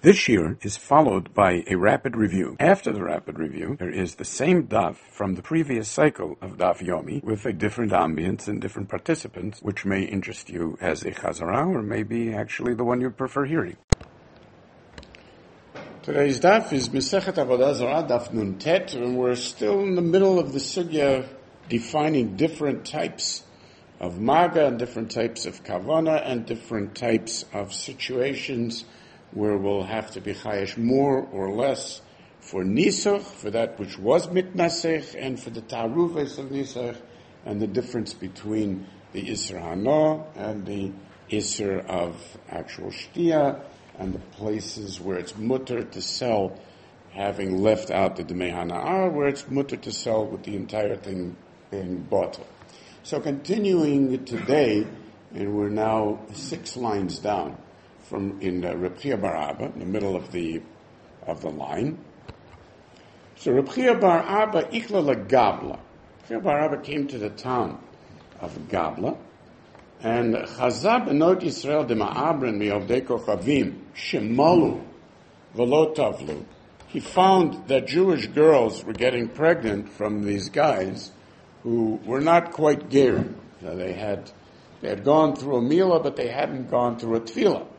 This year is followed by a rapid review. After the rapid review, there is the same daf from the previous cycle of Daf Yomi with a different ambience and different participants, which may interest you as a Chazara or maybe actually the one you prefer hearing. Today's daf is Masechet Avodah Zarah, Daf Nun Tet, and we're still in the middle of the sugya defining different types of maga and different types of kavana and different types of situations where we'll have to be chayesh more or less for nisach, for that which was mitnasech, and for the ta'arufes of nisach, and the difference between the isser hana and the isser of actual shtia, and the places where it's mutter to sell, having left out the demei hana'ah, where it's mutter to sell with the entire thing being bought. So continuing today, and we're now 6 lines down from in Reb Chia bar Abba, in the middle of the line. So Reb Chia bar Abba ikla leGabla. Reb Chia bar Abba came to the town of Gabla, and Chazab benot Yisrael dema'abren mi'ovdei kochavim shemalu v'lo tavlu. He found that Jewish girls were getting pregnant from these guys who were not quite ger. So they had gone through a milah, but they hadn't gone through a tefillah.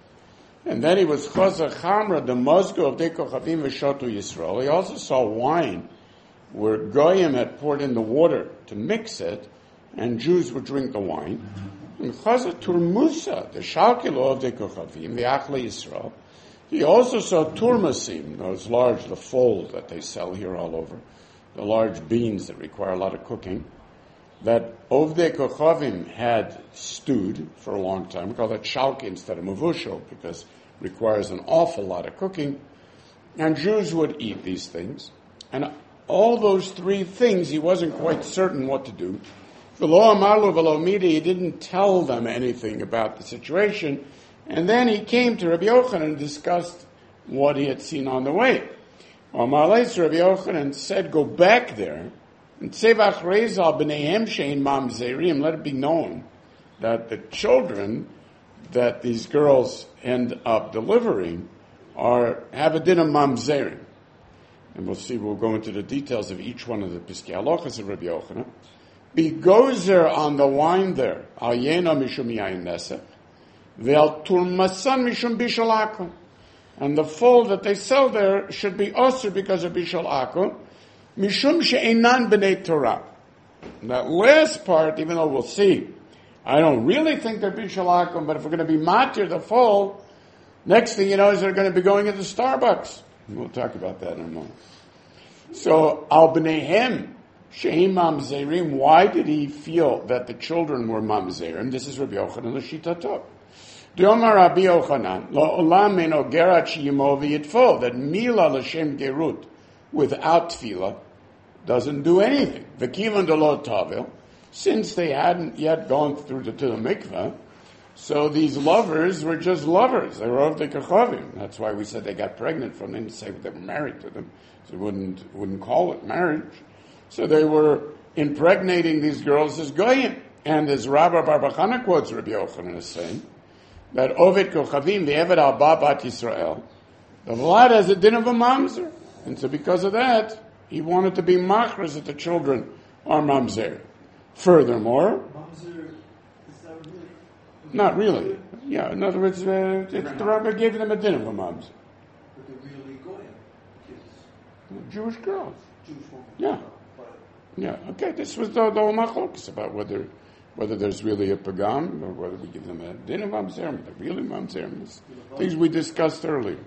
And then he was Chazar Chamra, the Mozgo of Dekochavim V'Shotu Yisrael. He also saw wine where Goyim had poured in the water to mix it, and Jews would drink the wine. And Chazar Turmusa, the Shalkilo of Dekochavim, the Achla Yisrael. He also saw Turmasim, those large, the fold that they sell here all over, the large beans that require a lot of cooking, that Ovdei Kochavim had stewed for a long time. We call that shalki instead of mavusho because it requires an awful lot of cooking. And Jews would eat these things. And all those 3 things, he wasn't quite certain what to do. V'lo amarlu v'lo midi, he didn't tell them anything about the situation. And then he came to Rabbi Yochanan and discussed what he had seen on the way. Amar leis Rabbi Yochanan said, go back there, and Tzevach Rezal b'neihem shein mamzerim, let it be known that the children that these girls end up delivering have a din of mamzerim. And we'll go into the details of each one of the Piskei Halachos of Rabbi Yochanan. Be gozer on the wine there, al yena mishum yain nesech, ve'al turmasan mishum bishal akum. And the fold that they sell there should be osir because of bishal akum, Mishum she'enan b'nei Torah. That last part, even though we'll see, I don't really think they're bishal akum, but if we're going to be matir the fold, next thing you know is they're going to be going into Starbucks. We'll talk about that in a moment. So, al b'neihem she'im mamzerim, why did he feel that the children were mamzerim? This is Rabbi Yochanan l'shitato. D'omar Rabbi Yochanan, lo olam eno gerat she'yimo v'yitfo, that mila l'shem gerut, without tefillah, doesn't do anything. V'kivan delo tavil, since they hadn't yet gone through to the mikveh, so these lovers were just lovers. They were of the kochavim. That's why we said they got pregnant from them to say they were married to them. So wouldn't call it marriage. So they were impregnating these girls as goyim. And as Rabbi Bar Bachana quotes Rabbi Yochanan as saying, that ovet kochavim, the eved al bat Yisrael, the vlad has a din of a mamzer. And so because of that, he wanted to be machras that the children are mamzer. Furthermore, mamzer, is that really? Not really. Yeah, in other words, the rabbi gave them a din of a mamzer. But they're really goyim kids. Jewish girls. Jewish women. Yeah. Yeah, okay, this was the whole machlokes about whether there's really a pagam or whether we give them a din of mamzer, they're really mamzer. Things we discussed earlier.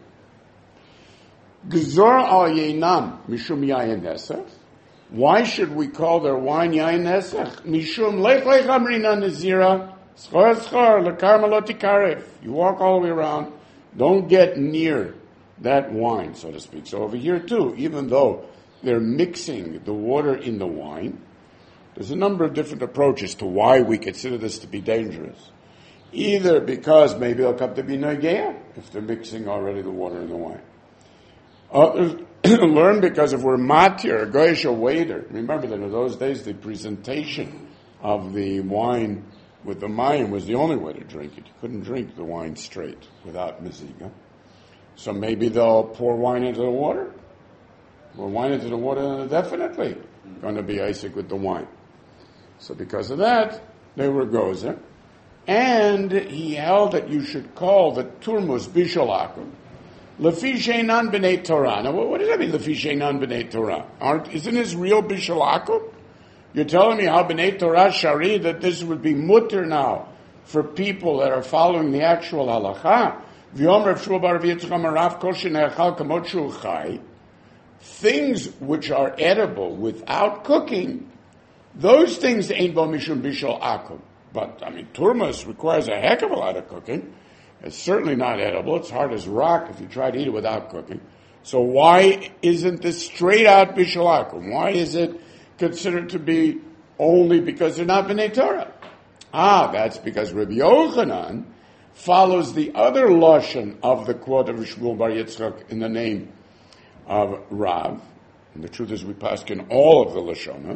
Gzor al yeinam mishum yayin nesach. Why should we call their wine yayin nesach? Mishum lech amrina nazira schar lekarmaloti karef. You walk all the way around. Don't get near that wine, so to speak. So over here too, even though they're mixing the water in the wine, there's a number of different approaches to why we consider this to be dangerous. Either because maybe they'll come to be negea if they're mixing already the water in the wine. Others learn because if we're matir, a goyish waiter. Remember that in those days the presentation of the wine with the mayim was the only way to drink it. You couldn't drink the wine straight without meziga. So maybe they'll pour wine into the water. Pour wine into the water, and they're definitely going to be Isaac with the wine. So because of that, they were gozer. And he held that you should call the turmus bishul akum lefi sheinan b'nei Torah. Now, what does that mean, lefi sheinan b'nei Torah? Isn't this real bishul akum? You're telling me how b'nei Torah shari that this would be mutter now for people that are following the actual halacha? V'yomer Shmuel bar Rav Yitzchak Rav kol shene'achal kamot shul chai. Things which are edible without cooking, those things ain't bo mishum bishul akum. But, turmus requires a heck of a lot of cooking. It's certainly not edible. It's hard as rock if you try to eat it without cooking. So why isn't this straight out bishul akum? Why is it considered to be only because they're not b'nei Torah? That's because Rabbi Yochanan follows the other lashon of the quote of Shmuel bar Yitzchak in the name of Rav. And the truth is we paskin all of the lashonot.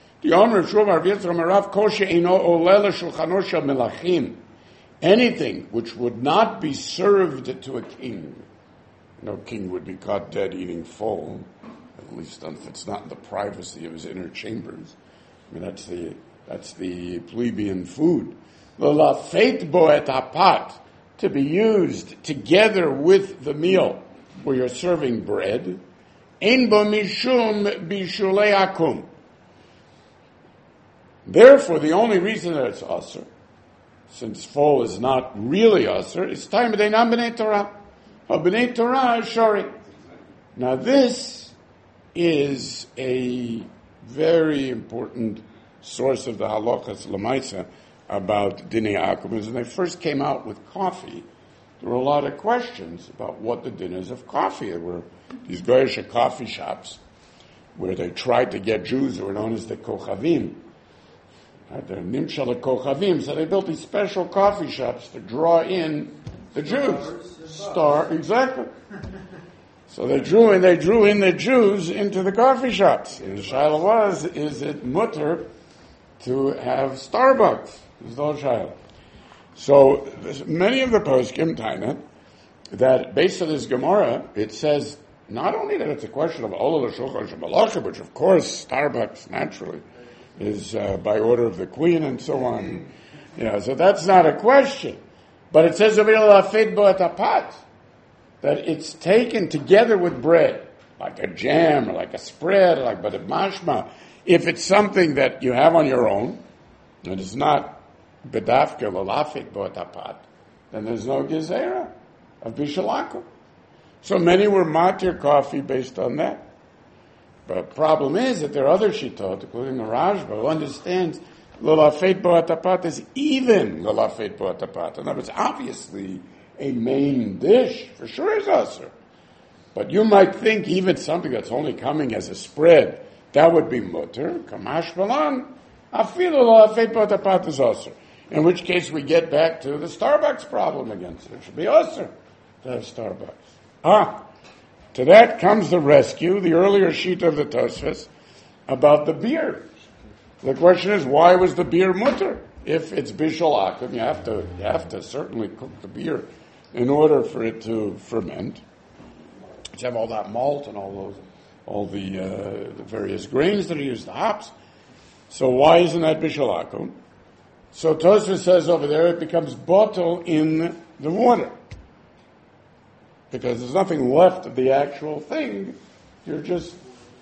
Anything which would not be served to a king. No king would be caught dead eating full, at least if it's not in the privacy of his inner chambers. That's the plebeian food. To be used together with the meal where you're serving bread. Ein bo mishum bishulei akum. Therefore, the only reason that it's asur, since full is not really asur, is time b'deinam b'nei Torah. B'nei Torah is shari. Now this is a very important source of the halachas l'maisa about dinei akum. When they first came out with coffee, there were a lot of questions about what the din is of coffee. There were these goyish coffee shops where they tried to get Jews who were known as the kochavim. The Nimshal Kochavim, so they built these special coffee shops to draw in the Jews. Exactly. So they drew in the Jews into the coffee shops. And the shaila was, is it mutter to have Starbucks? Is the shaila. So many of the poskim taina that based on this Gemara, it says not only that it's a question of Ola L'Shulchan Shemalacha, which of course Starbucks naturally is by order of the queen and so on. So that's not a question. But it says that it's taken together with bread, like a jam or like a spread, like but mashma. If it's something that you have on your own, and it's not bedafka lalafik bo'atapat, then there's no gezerah of bishul akum. So many were matir coffee based on that. The problem is that there are other shitot, including the Rashba, who understands l'lafet bo'atapat is even l'lafet bo'atapat. In other words, obviously a main dish for sure is asur. But you might think even something that's only coming as a spread, that would be mutter. Kamash balan, afilu l'lafet bo'atapat is asur. In which case we get back to the Starbucks problem again. So it should be asur to have Starbucks. To that comes the rescue, the earlier sheet of the Tosfos, about the beer. The question is, why was the beer mutter? If it's bishul akum, you have to certainly cook the beer in order for it to ferment. You have all that malt and all the various grains that are used, the hops. So why isn't that bishul akum? So Tosfos says over there, it becomes bottle in the water. Because there's nothing left of the actual thing. You're just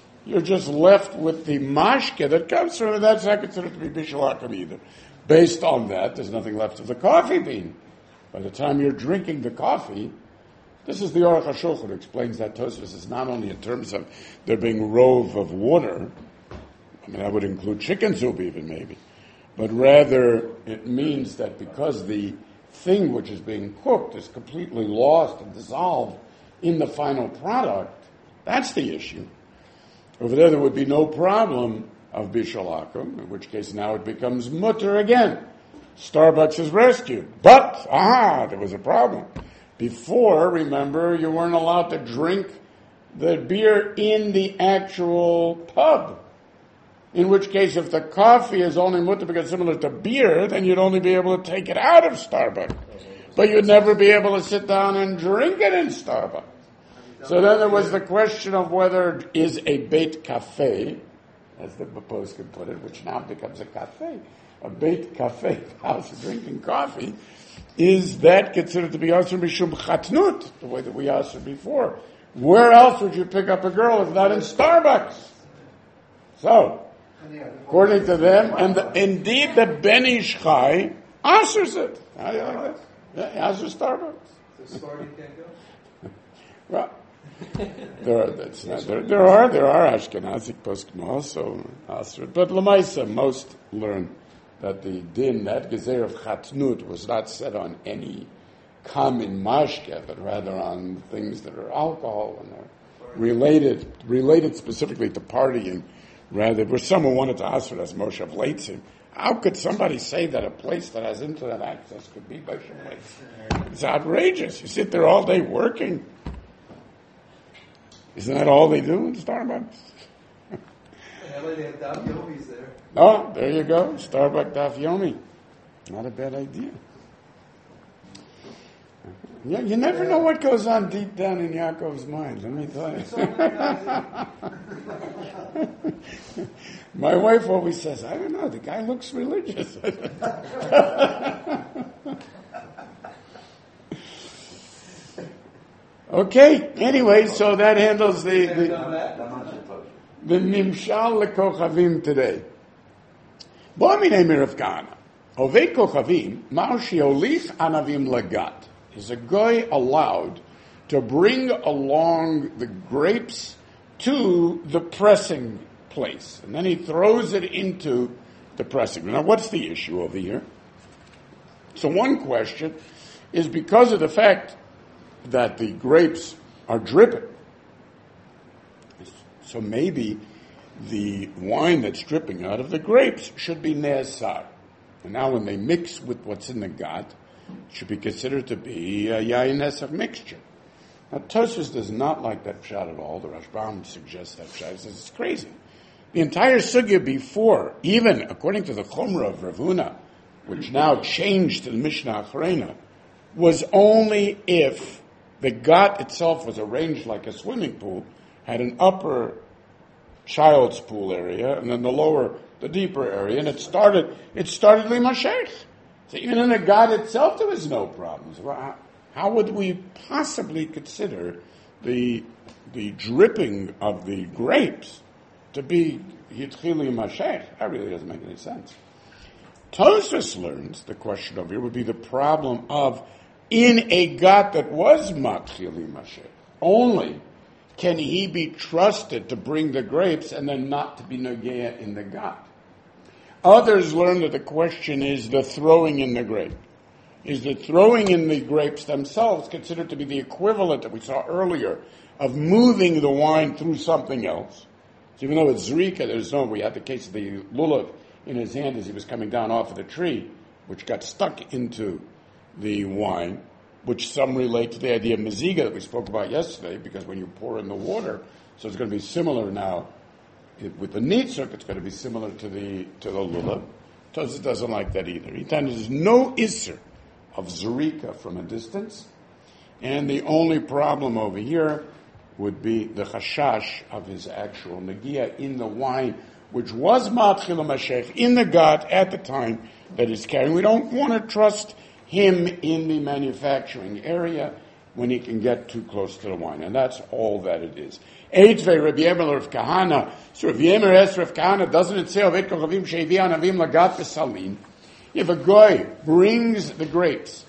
left with the mashke that comes from it. That's not considered to be bishul akum either. Based on that, there's nothing left of the coffee bean. By the time you're drinking the coffee, this is the Aruch HaShulchan who explains that Tosfos is not only in terms of there being rove of water, that would include chicken soup even maybe, but rather it means that because the thing which is being cooked is completely lost and dissolved in the final product, that's the issue. Over there would be no problem of bishul akum, in which case now it becomes mutter again. Starbucks is rescued. But, there was a problem. Before, remember, you weren't allowed to drink the beer in the actual pub. In which case, if the coffee is only mutter because similar to beer, then you'd only be able to take it out of Starbucks. but you'd never be able to sit down and drink it in Starbucks. So then there was the question of whether is a Beit Cafe, as the Bapos could put it, which now becomes a cafe, a Beit Cafe, house of drinking coffee, is that considered to be Asur Mishum Chatnut, the way that we asked before? Where else would you pick up a girl if not in Starbucks? So, according to them, and indeed the Ben Ish Chai answers it. How do you like that? Yeah, answers Starbucks. So Sparty can't go? Well, there are Ashkenazic poskim also answer it, but Lamaisa most learn that the din, that gezer of Chatnut, was not set on any common mashke, but rather on things that are alcohol and are related specifically to partying. Rather, where someone wanted to ask for as Moshe Leitzim, how could somebody say that a place that has internet access could be Moshe Leitzim? It's outrageous. You sit there all day working. Isn't that all they do in Starbucks? They have Daf Yomis there. Oh, there you go. Starbucks Daf Yomi. Not a bad idea. Yeah, you never know what goes on deep down in Yaakov's mind, let me tell you. My wife always says, I don't know, the guy looks religious. Okay, anyway, so that handles the Nimshal LeKochavim today. Bo'aminei Mirav Kahana. Ovei Kochavim, Ma'ar she'olich anavim lagat. Is a guy allowed to bring along the grapes to the pressing place? And then he throws it into the pressing. Now, what's the issue over here? So one question is because of the fact that the grapes are dripping. So maybe the wine that's dripping out of the grapes should be ne'asar. And now when they mix with what's in the gat, it should be considered to be a yayin nesach mixture. Now Tosfos does not like that pshat at all. The Rashbam suggests that pshat. He says it's crazy. The entire sugya before, even according to the Chumrah of Rav Huna, which now changed to the Mishnah Acharena, was only if the gat itself was arranged like a swimming pool, had an upper child's pool area, and then the lower, the deeper area, and it started limashech. So even in the gat itself, there was no problems. How would we possibly consider the dripping of the grapes to be yitchili mashech? That really doesn't make any sense. Tosfos learns the question over here would be the problem of in a gat that was matchili mashech. Only can he be trusted to bring the grapes and then not to be nogeya in the gat. Others learn that the question is the throwing in the grape. Is the throwing in the grapes themselves considered to be the equivalent that we saw earlier of moving the wine through something else? So even though it's zrika, we had the case of the lulav in his hand as he was coming down off of the tree, which got stuck into the wine, which some relate to the idea of meziga that we spoke about yesterday, because when you pour in the water, so it's going to be similar now. With the nitzuk, it's going to be similar to the lulav. Tosfos doesn't like that either. He tells there's no isser of zrika from a distance, and the only problem over here would be the chashash of his actual negia in the wine, which was matchil mashech in the gat at the time that he's carrying. We don't want to trust him in the manufacturing area when he can get too close to the wine, and that's all that it is. Eitvei Rabbi Yemer Rav Kahana. So Rabbi Yemer asks Rav Kahana, doesn't it say Oved Kochavim Shevi Anavim Lagat V'Salin? If a guy brings the grapes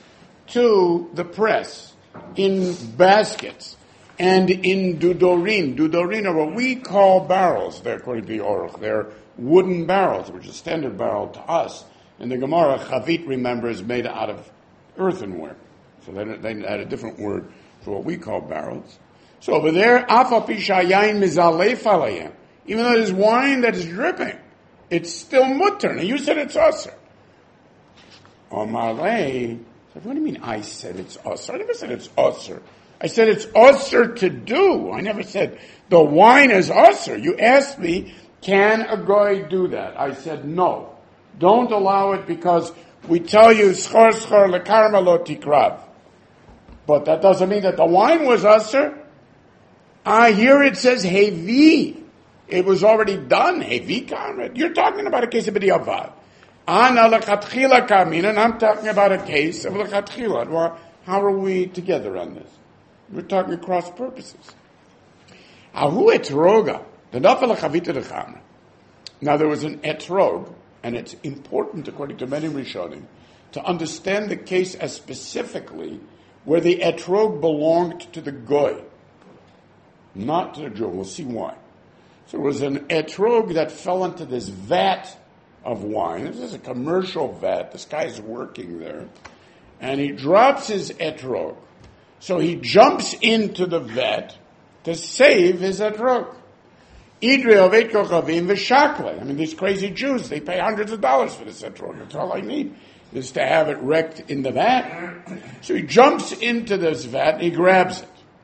to the press in baskets and in dudorin are what we call barrels. They're according to the Aruch. They're wooden barrels, which is a standard barrel to us. And the Gemara, chavit, remember, is made out of earthenware. So they had a different word for what we call barrels. So over there, even though there's wine that is dripping, it's still mutter. Now you said it's usher. Omarei, so what do you mean I said it's usher? I never said it's usher. I said it's usher to do. I never said the wine is usher. You asked me, can a goy do that? I said no. Don't allow it because we tell you, schor schor lekarma lo tikrav. But that doesn't mean that the wine was usher. Here it says hevi. It was already done. Hevi karma. You're talking about a case of b'diavad. Ana lechatchila kamin, and I'm talking about a case of lechatchila. Well, how are we together on this? We're talking across purposes. Ahu etroga. The nafel chavita dechamra. Now there was an etrog, and it's important, according to many Rishonim, to understand the case as specifically where the etrog belonged to the goy, not to the Jew. We'll see why. So there was an etrog that fell into this vat of wine. This is a commercial vat. This guy's working there. And he drops his etrog. So he jumps into the vat to save his etrog. Idri ovet kochavim v'shakle. I mean, these crazy Jews, they pay hundreds of dollars for this etrog. That's all I need, is to have it wrecked in the vat. So he jumps into this vat and he grabs it.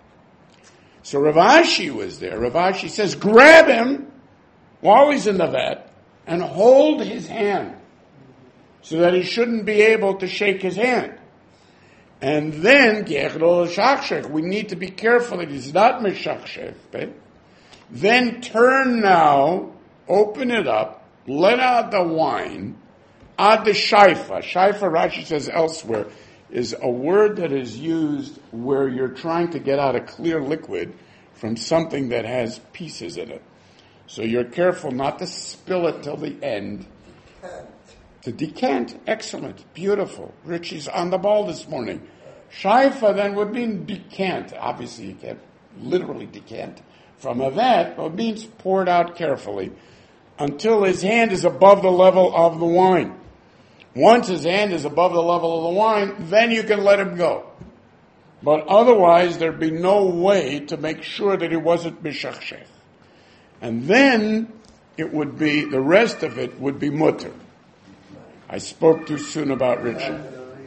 So Rav Ashi was there. Rav Ashi says, grab him while he's in the vat and hold his hand so that he shouldn't be able to shake his hand. And then, we need to be careful that he's not meshachshech. Then turn now, open it up, let out the wine, add the shaifa. Shaifa, Rashi says elsewhere, is a word that is used where you're trying to get out a clear liquid from something that has pieces in it. So you're careful not to spill it till the end. To decant, excellent, beautiful. Richie's on the ball this morning. Shaifa then would mean decant. Obviously you can't literally decant from a vat, but it means poured out carefully until his hand is above the level of the wine. Once his hand is above the level of the wine, then you can let him go. But otherwise, there'd be no way to make sure that he wasn't mishachshech. And then it would be, the rest of it would be mutter. I spoke too soon about Richard.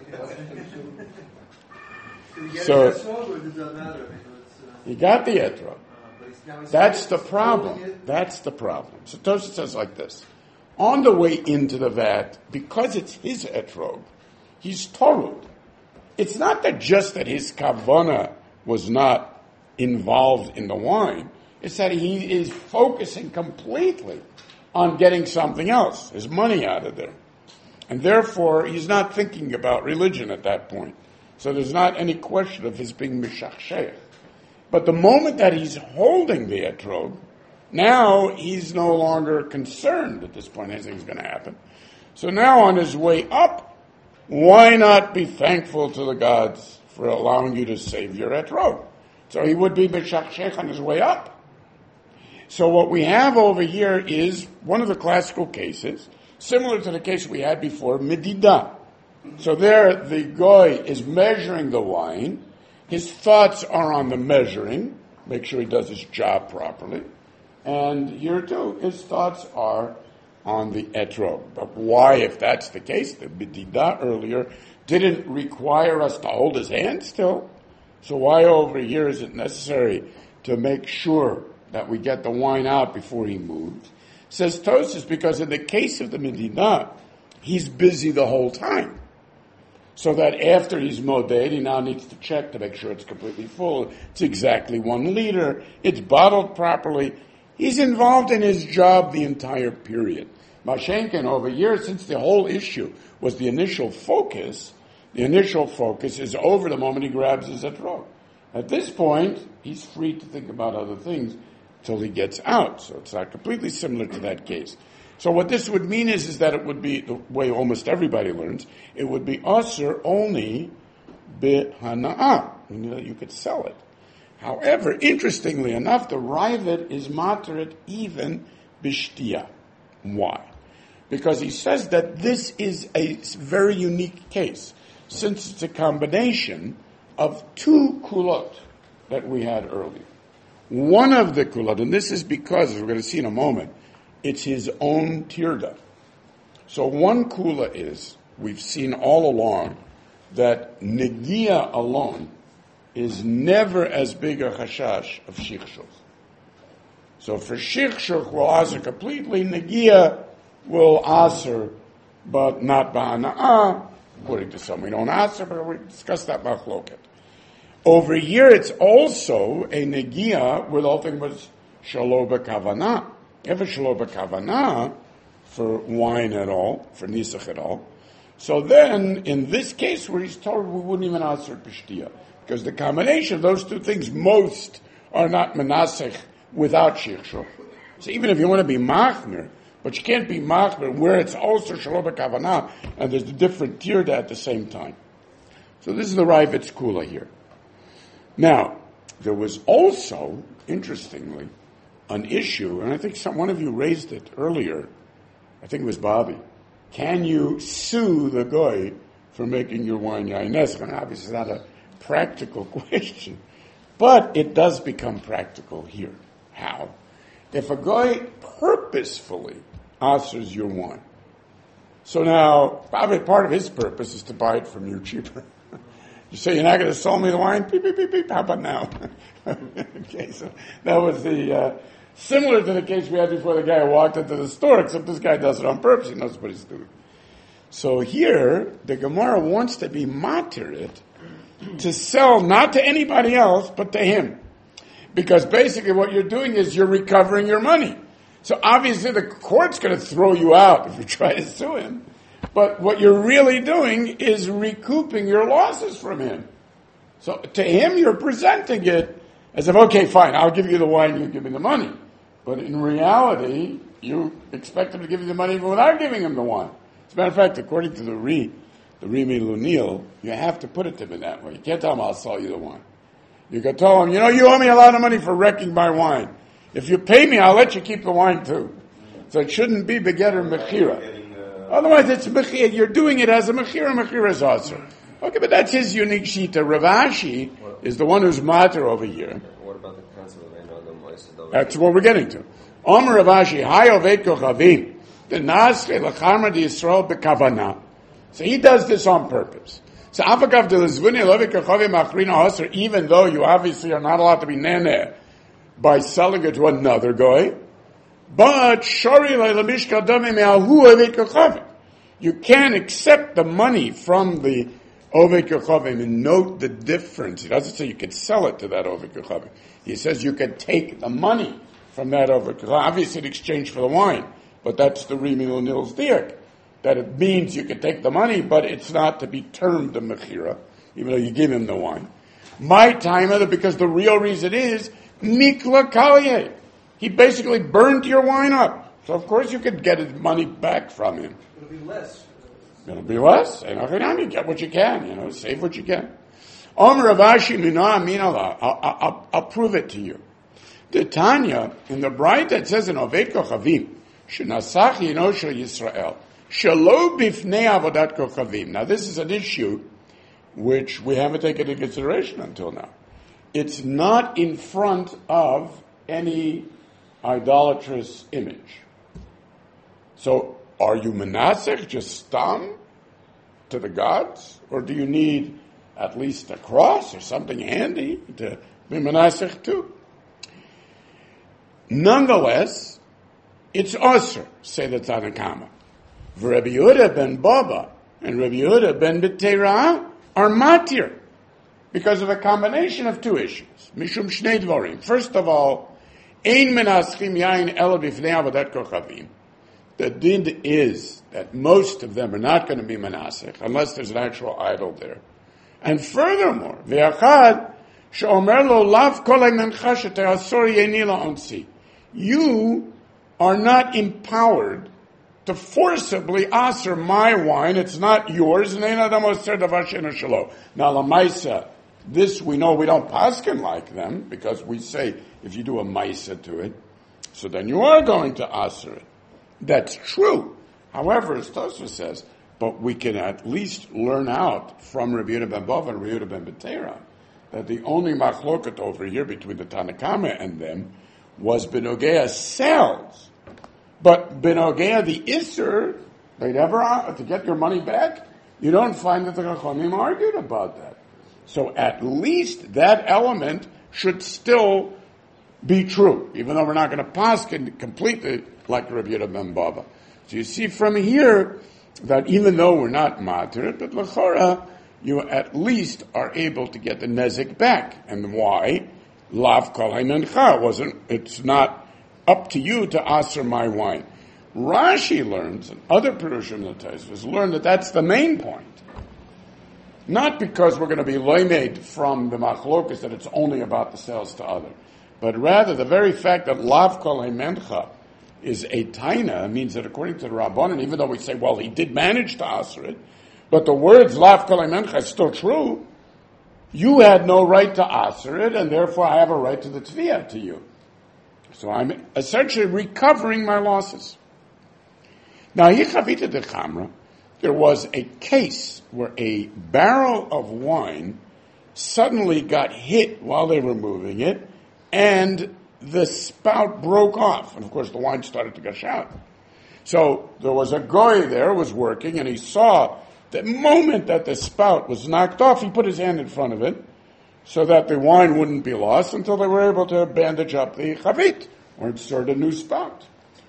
So, you got the etrog. That's the problem. That's the problem. So Tosha says like this. On the way into the vat, because it's his etrog, he's torud. It's not that just that his kavana was not involved in the wine. It's that he is focusing completely on getting something else, his money out of there. And therefore, he's not thinking about religion at that point. So there's not any question of his being mishachshech. But the moment that he's holding the etrog, now he's no longer concerned at this point anything's going to happen. So now on his way up, why not be thankful to the gods for allowing you to save your etrog? So he would be mishachshech on his way up. So what we have over here is one of the classical cases, similar to the case we had before, Medidah. So there the goy is measuring the wine. His thoughts are on the measuring, make sure he does his job properly. And here too, his thoughts are on the etrog. But why, if that's the case, the Medidah earlier didn't require us to hold his hand still. So why over here is it necessary to make sure that we get the wine out before he moves? Says Tosfos, because in the case of the Medidah, he's busy the whole time. So that after he's moded, he now needs to check to make sure it's completely full. It's exactly 1 liter. It's bottled properly. He's involved in his job the entire period. Mashenkin over here, since the whole issue was the initial focus is over the moment he grabs his etrog. At this point, he's free to think about other things till he gets out. So it's not completely similar to that case. So what this would mean is that it would be, the way almost everybody learns, it would be asur only b'hana'ah, meaning that you could sell it. However, interestingly enough, the Raavad is materet even b'shtiya. Why? Because he says that this is a very unique case, since it's a combination of 2 kulot that we had earlier. One of the kulot, and this is because, as we're going to see in a moment, it's his own tirda. So one kula is, we've seen all along, that negia alone is never as big a chashash of shichshuch. So for shichshuch, we'll answer completely, negia will answer but not ba'ana'ah. According to some, we don't answer, but we discussed that machloket. Over here, it's also a negia where the whole thing was shalo b'kavanah. If it's shalo b'kavanah for wine at all, for nisach at all, so then in this case where he's told we wouldn't even answer pishtia, because the combination of those two things, most are not menasech without shichshur. So even if you want to be machmer, but you can't be machmer where it's also shalo b'kavanah, and there's a different tier at the same time. So this is the Raivitz Kula here. Now, there was also, interestingly, an issue, and I think one of you raised it earlier. I think it was Bobby. Can you sue the goy for making your wine yain neschon? Obviously, it's not a practical question, but it does become practical here. How? If a goy purposefully answers your wine, so now probably part of his purpose is to buy it from you cheaper. You say you're not going to sell me the wine? Beep, beep, beep, beep. How about now? Okay, so that was the similar to the case we had before the guy walked into the store, except this guy does it on purpose. He knows what he's doing. So here, the Gemara wants to be matir to sell not to anybody else, but to him. Because basically what you're doing is you're recovering your money. So obviously the court's going to throw you out if you try to sue him. But what you're really doing is recouping your losses from him. So to him, you're presenting it as if, okay, fine, I'll give you the wine, you give me the money. But in reality, you expect him to give you the money even without giving him the wine. As a matter of fact, according to the Rimi Lunil, you have to put it to him that way. You can't tell him, I'll sell you the wine. You can tell him, you owe me a lot of money for wrecking my wine. If you pay me, I'll let you keep the wine too. So it shouldn't be begetter mechira. Otherwise, it's mechira. You're doing it as a mechira. Mechira is also. Okay, but that's his unique shita. Rav Ashi is the one who's matter over here. What about the concept of Einadam Moised? That's what we're getting to. Omer Rav Ashi, Hay Oved Kochavim, the Nasre Lacharma di Yisrael Bekavana. So he does this on purpose. So Avagav de Lizvuni Loved Kochavim Achrina Hoser, even though you obviously are not allowed to be nene by selling it to another guy, but you can accept the money from the Oved Kochavim, and note the difference. He doesn't say you can sell it to that Oved Kochavim. He says you can take the money from that Oved Kochavim, obviously in exchange for the wine. But that's the Rimi Lunil's diak, that it means you can take the money, but it's not to be termed a mechira, even though you give him the wine. My time, because the real reason is mikla kalye. He basically burned your wine up. So of course you could get his money back from him. It'll be less. It'll be less. You get what you can, save what you can. I'll prove it to you. The Tanya, in the Bride that says in Oved Kochavim, Shenasach Yenosha Yisrael, Shalo Bifnei Avodat Kochavim. Now this is an issue which we haven't taken into consideration until now. It's not in front of any idolatrous image. So, are you menasech, just stam, to the gods? Or do you need at least a cross or something handy to be menasech too? Nonetheless, it's usher, say the Tanakama. Rabbi Yehuda ben Baba and Rabbi Yehuda ben Betera are matir because of a combination of two issues. Mishum shnei dvarim. First of all, ein menaschim yain ela bifnei avodat kochavim. The din is that most of them are not going to be menasech unless there's an actual idol there. And furthermore, ve'achad she'omer lo lav kol mencha shete'asor yeni la'onsi. You are not empowered to forcibly aser my wine. It's not yours. Now, lamaisa, this we know we don't paskin like them because we say if you do a maisa to it, so then you are going to aser it. That's true. However, as Tosfos says, but we can at least learn out from Rabbi Yehuda ben Bava and Rabbi Yehuda ben Betera that the only machloket over here between the Tanakama and them was benogea sells. But benogea the Isser, they never, to get your money back, you don't find that the Chachamim argued about that. So at least that element should still be true, even though we're not going to paskin completely like Rabbi Yehuda ben Bava. So you see from here, that even though we're not matir, but l'chora, you at least are able to get the nezik back. And why? Lav kol ha'mencha. It's not up to you to aser my wine. Rashi learns, and other Perushim and Tosfos learn that that's the main point. Not because we're going to be loimed from the machlokas that it's only about the sales to other, but rather the very fact that lav kol ha'mencha is a taina means that according to the Rabbanan, even though we say, well, he did manage to aser it, but the words lav kol ha'mencha is still true, you had no right to aser it, and therefore I have a right to the tviyah to you. So I'm essentially recovering my losses. Now, Yichavita de Chamra, there was a case where a barrel of wine suddenly got hit while they were moving it, and the spout broke off. And of course, the wine started to gush out. So there was a goy there who was working, and he saw the moment that the spout was knocked off, he put his hand in front of it so that the wine wouldn't be lost until they were able to bandage up the chavit or insert a new spout.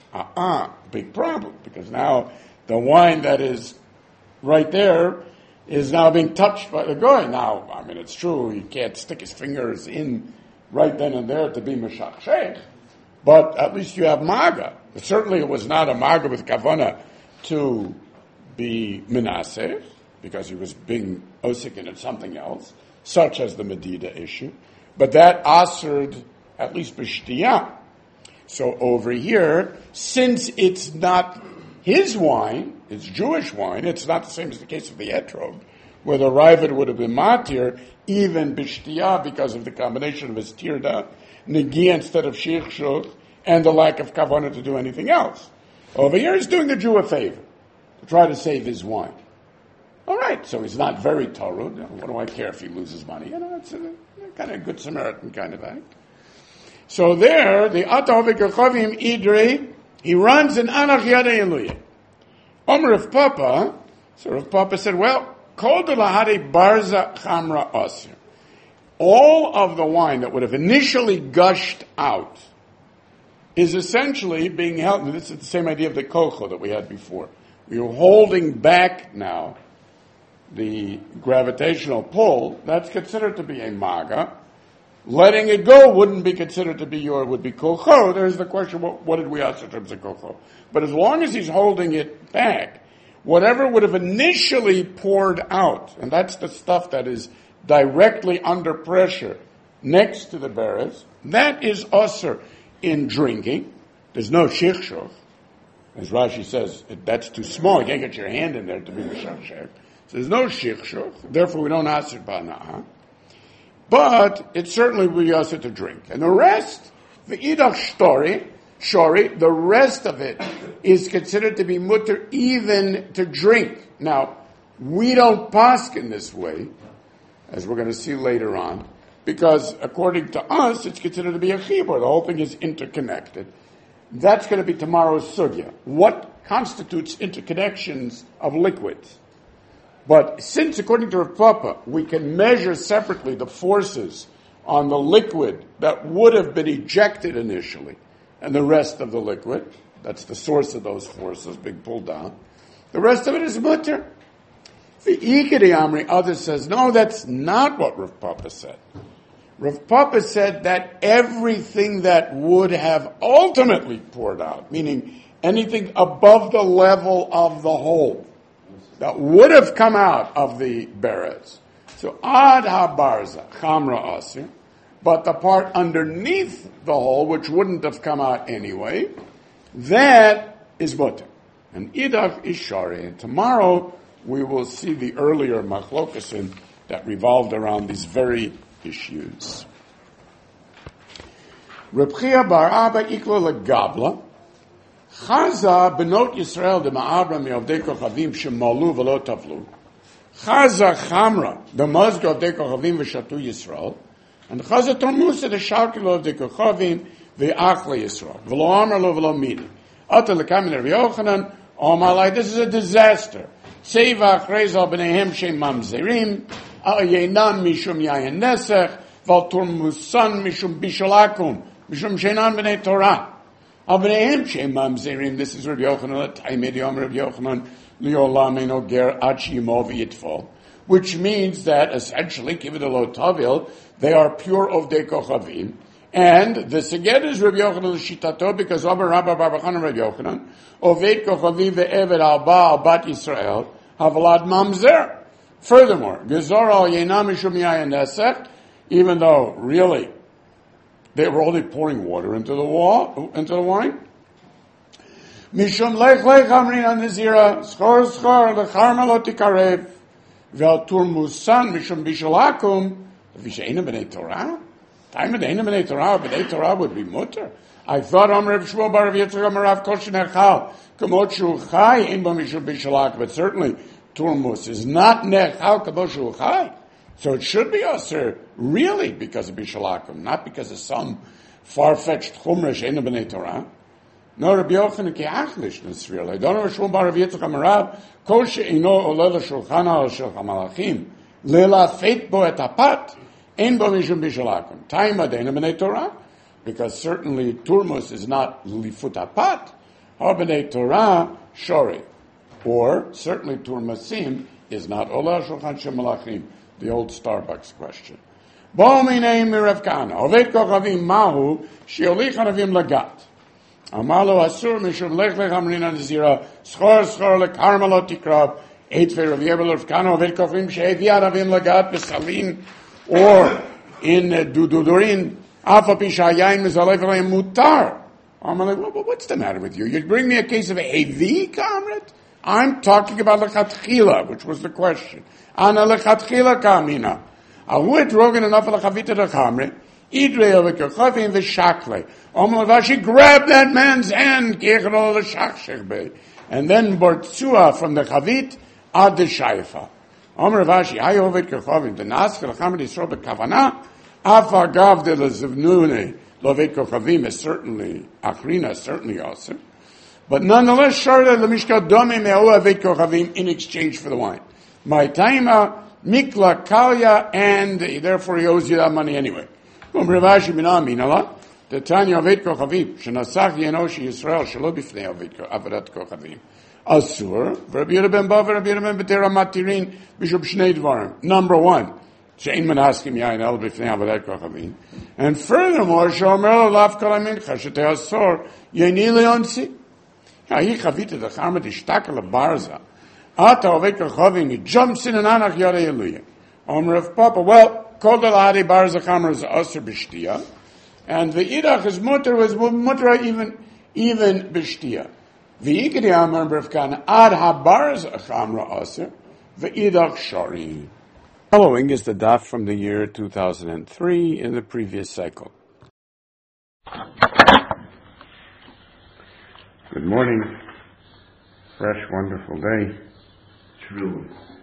Big problem, because now the wine that is right there is now being touched by the goy. Now, I mean, it's true, he can't stick his fingers in right then and there to be meshachshech, but at least you have maga. Certainly it was not a maga with kavana to be menaseh, because he was being osik in something else, such as the Medida issue, but that asered at least b'shtiyah. So over here, since it's not his wine, it's Jewish wine, it's not the same as the case of the etrog, where the Ravid would have been matir, even b'shtiyah, because of the combination of his tirda, negi instead of shichshuch, and the lack of kavanah to do anything else. Over here, he's doing the Jew a favor, to try to save his wine. All right, so he's not very Torah. What do I care if he loses money? It's a kind of good Samaritan kind of act. So there, the Atah v'Kechavim Idri, he runs in Anach Yadei Eluyah. Omer of Papa, so Rav Papa said, well, Kol de Lahari Barza Chamra Aser. All of the wine that would have initially gushed out is essentially being held, and this is the same idea of the kocho that we had before. We are holding back now the gravitational pull. That's considered to be a maga. Letting it go wouldn't be considered to be would be kocho. There's the question, what did we ask in terms of kocho? But as long as he's holding it back, whatever would have initially poured out, and that's the stuff that is directly under pressure next to the beres, that is usher in drinking. There's no shichshoch. As Rashi says, that's too small. You can't get your hand in there to be meshachshech. So there's no shichshoch. Therefore, we don't ask it ba'na'ah. But it certainly will be usher to drink. And the rest, the idach shori, the rest of it is considered to be mutter even to drink. Now, we don't paskin this way, as we're going to see later on, because according to us, it's considered to be a chibur. The whole thing is interconnected. That's going to be tomorrow's sugya. What constitutes interconnections of liquids? But since, according to Rav Papa, we can measure separately the forces on the liquid that would have been ejected initially, and the rest of the liquid, that's the source of those forces, being pulled down, the rest of it is mutter. The Ikari Amri, others says, no, that's not what Rav Papa said. Rav Papa said that everything that would have ultimately poured out, meaning anything above the level of the hole, that would have come out of the beres. So ad ha-barza, chamra asir, but the part underneath the hole, which wouldn't have come out anyway, that is mutter. And idach is shari. And tomorrow we will see the earlier machlokasin that revolved around these very issues. Reb Chia bar Abba ikla legabla, Chaza benot Yisrael de ma'abra mi'ovdei kochavim shemalu v'lo tavlu. Chaza chamra the mazga ovdei kochavim v'shatu Yisrael, and Chaza tormusa de shalki lo ovdei kochavim v'achle Yisrael v'lo amar lo v'lo midi. Ata lekamin Rabbi Yochanan, Omalai, this is a disaster. Seva achrezal b'neihem shem mamzerim, yenan mishum yayin nesech, v'al tormusan mishum bishalakum, mishum shenan b'nei Torah. This is Rabbi Yochanan, Taimid Yom Rabbi Yochanan, Liolam eno ger ad sheyimo v'yitfol, which means that essentially, Kibbutz lo Tavil, they are pure of de kochavim. And the Seged is Rabbi Yochanan l'shitato because Omer Rabba Bar Bachan Rabbi Yochanan Oved Kochavim ve'eved al Baal Bat Yisrael Havalad Mamzer. Furthermore, Gezor al Yenam Mishum Yayin Nesech, even though really they were only pouring water into the wine. Mishum Lech Lech Amrin Anizira Schor Schor Lecharma Lo Tikarev Ve'al Turmusan Mishum Bishalakum V'Sheina B'nei Torah. Time of the B'nei Torah, B'nei Torah would be mutter. I thought Rav Shmuel Bar Rav Yitzchak Rav Koshin Echal Kamot Shu Chai in B'Mishul Bishalak, but certainly Turmus is not Nechal Kamot Shu Chai, so it should be Aser really because of Bishalakim, not because of some far-fetched Chumra Sheina B'nei Torah. No, Rabbi Yochanan Ki Achlish Nisril. I don't know Rav Shmuel Bar Rav Yitzchak Rav Kol She'ino Oleh L'Shulchan Al Shel Chamalachim Lela Feit Bo Et Apat. Ein bo mishum bishalakim. Time adena b'nei Torah, because certainly turmus is not lifut apat. Or b'nei Torah shori, or certainly turmasim is not olah shulchan shemalachim. The old Starbucks question. Bo minei mirav kana oved kochavim mahu sheolich hanavim lagat. Amalo asur mishum lech lech amrin anizira schor schor lekarma lo tikrav eitver of yebel of kana oved kochavim sheevi hanavim lagat besalin. Or in Dudurin, Afa Pishayayin Mizalef Mutar. I'm like, well, what's the matter with you? You bring me a case of a Hevi, comrade? I'm talking about Lechatchila, which was the question. Ana Lechatchila Kamina. Ahuet Rogan enough of Lechavita the Kamre. Idre of Kochavim Vishakle. Omalavashi grabbed that man's hand, Kechro the Shachshechbe. And then Bortsua from the Chavit ad the Shaifa. Omer Rashi, I oved kochavim. The naskal chamad yisro bekavana. Afa gav de lezevnune loved kochavim is certainly achrina, certainly awesome. But nonetheless, sharda lemishka dome me'u aved kochavim in exchange for the wine. My taima mikla kalya, and therefore he owes you that money anyway. Omer Rashi minah minala. The tanya aved kochavim shenasach yenoshi Yisrael shelo bifnei avadat kochavim. Asur, Rabbi Yehuda ben Bava, Rabbi Yehuda ben Betera Matirin, Bishop Shnei Dvarim. Number one, Shein Menaskim Yain El Bifnei Avadat Kochavim. And furthermore, Shomer Lav Kol HaMincha, Shetei Asor, Yeni Leonsi. He chavita the Charma Dishtaka LaBarza. Ata Oved Kochavim, he jumps in an Anach Yada Yeluya. Omer of Papa, well, Kol Daladi Barza Charma is Asur Bishtia, and the Idach is Mutter, was Mutter even Bishtia. V'yikri amar b'revkan ad habarz achamra aser v'idach shari. Following is the daf from the year 2003 in the previous cycle. Good morning. Fresh, wonderful day. True.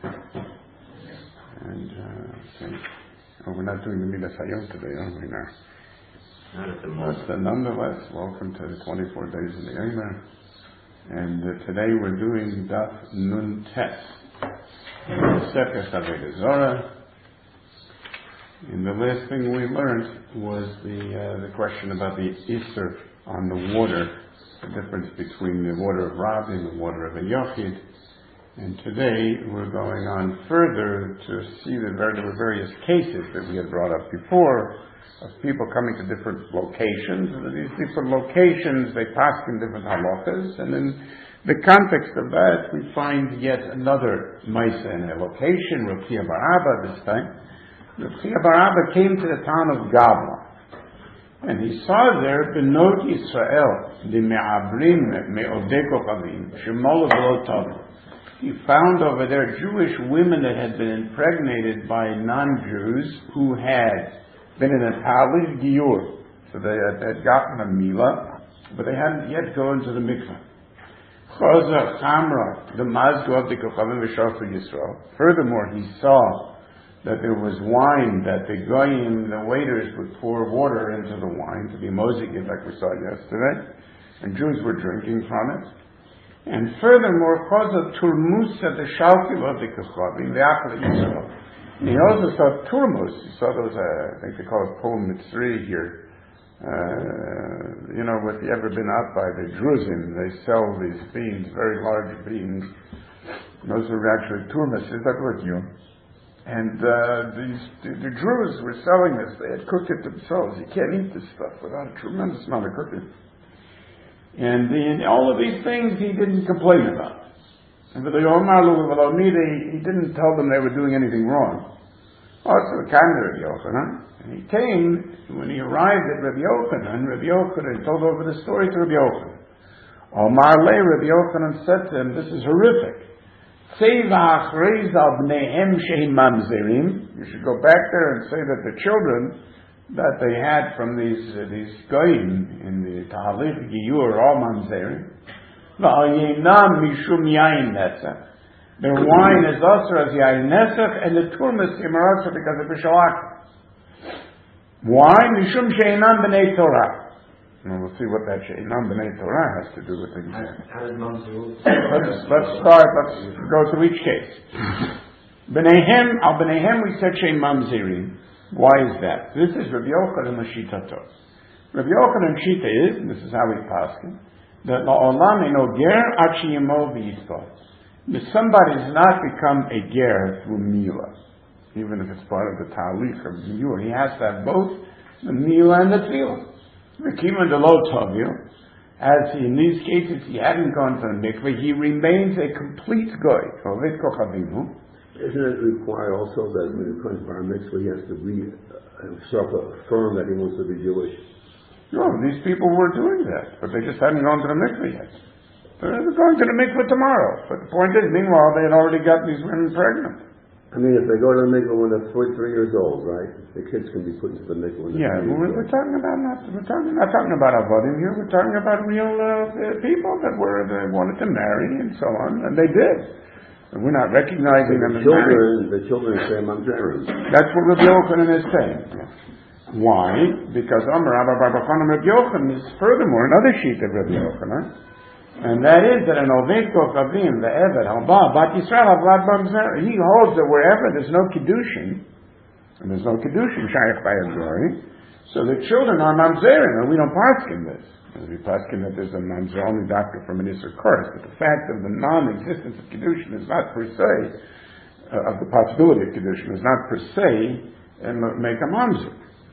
And we're not doing the Midas Hayom today, are we now? Not at the moment. But nonetheless, welcome to the 24 days in the Eimer. And today we're doing Daf Nun Tet, Sefes Avodah Zarah. And the last thing we learned was the question about the Isser on the water, the difference between the water of Rav and the water of a Yochid. And today we're going on further to see that there were various cases that we had brought up before of people coming to different locations, and these different locations they pass in different halachas, and in the context of that we find yet another Maisa in a location, Rav Chia bar Abba this time. Rav Chia bar Abba came to the town of Gabla, and he saw there Benot Yisrael, the Me'abrim Me'odei Kochavim, Shemol V'lo Tov. He found over there Jewish women that had been impregnated by non-Jews who had been in a Talish Giyur. So they had gotten a Mila, but they hadn't yet gone to the mikveh. Choza Chamra, the Mazgu of the Kochavim V'Shofu Yisrael. Furthermore, he saw that there was wine that the goyim, the waiters, would pour water into the wine to be mozigit, like we saw yesterday, and Jews were drinking from it. And furthermore, Choza Turmusa, the Shalkiv of the Kochavim, the Achla Yisrael. He also saw turmus. He saw those, I think they call it pol mitzri here. If you ever been out by the Druzim, they sell these beans, very large beans, Those are actually turmases, that was you. And the Druze were selling this. They had cooked it themselves. You can't eat this stuff without a tremendous amount of cooking. And all of these things he didn't complain about. And he didn't tell them they were doing anything wrong. Also, the kind of Rabbi Yochanan. And he came, when he arrived at Rabbi Yochanan told over the story to Rabbi Yochanan. Rabbi Yochanan said to him, this is horrific. You should go back there and say that the children that they had from these goyim in the Tahalich Giyur all mamzerim. Their wine is also as yain nesach, and the turmas are also because of Bishalak. Why? Mishum sheinam b'nei Torah. And we'll see what that Sheinam B'nai Torah has to do with things. Let's go through each case. B'neihem, al b'neihem we said Shein Mamzerim. Why is that? This is Rabbi Yochanan Shitato. Rabbi Yochanan Shita is, and this is how we pass him, that la'olam eno ger ad sheyemo v'yispal. Somebody does not become a ger through milah, even if it's part of the talich of milah. He has to have both the milah and the tefillah. As in these cases he hadn't gone to the mikveh, he remains a complete goy. Isn't it required also that when he comes to our mitzvah, he has to affirm that he wants to be Jewish? No, these people were doing that, but they just hadn't gone to the mikveh yet. They're going to the mikveh tomorrow. But the point is, meanwhile, they had already got these women pregnant. I mean, if they go to the mikveh when they're 3 years old, right? The kids can be put into the mikveh when they're 3 years old. We're not talking about avodim here. We're talking about real people that wanted to marry and so on, and they did. And we're not recognizing them as married. The children say mamzerim. That's what Rabbi Yochanan is saying. Why? Because Amar Rabbi Rabbi Yochanan is furthermore another sheet of Rabbi Yochanan. And that is that an Oved Kochavim, the Eved, Halba, Bat Yisrael, Avlad Mamzer, he holds that wherever there's no Kiddushin, and there's no Kiddushin, Shaykh by a glory, so the children are Mamzerim, and we don't paskin this. We paskin that there's a Mamzer only doctor from an Isser curse, but the fact of the non-existence of Kiddushin is not per se, of the possibility of Kiddushin is not per se, make a Mamzer.